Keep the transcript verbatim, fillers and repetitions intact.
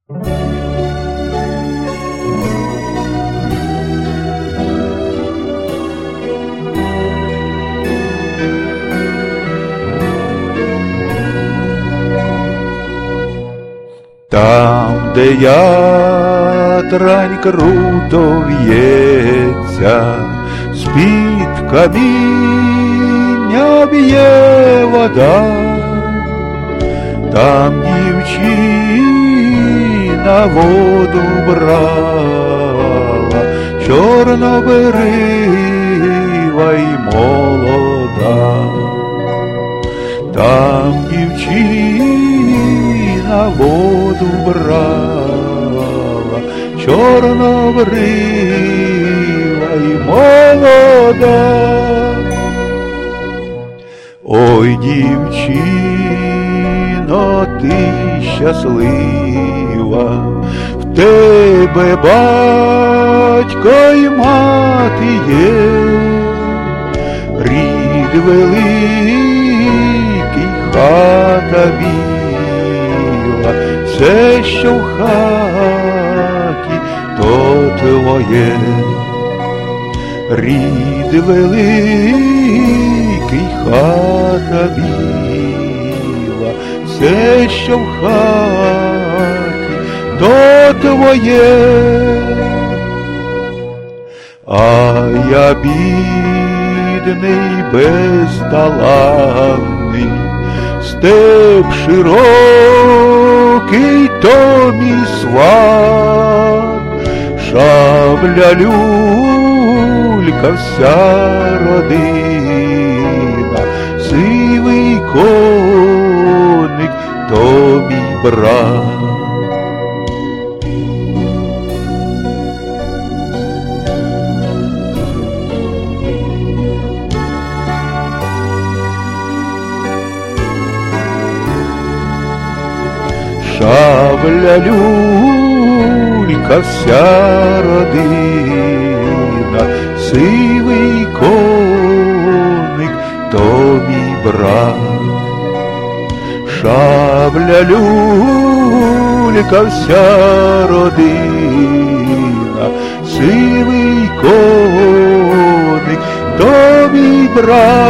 Там, де ятрань круто в'ється, з-під каміння б'є вода, там дівчина воду брала, чорнобрива й молода. Там дівчина воду брала, чорнобрива й молода. Ой, дівчино, ти щаслива, в тебе батько й мати є, рід великий, хата біла, все, що в хаті, то твоє. Рід великий, хата біла, все, що в хаті, то твоє. А я бідний, безталанний, степ широкий, то мій сват, шабля люлька, вся родина, сивий коник, то мій брат. Шабля люлька, вся родина, сивий коник, то мій брат. Шабля люлька, вся родина, сивий коник, то мій брат.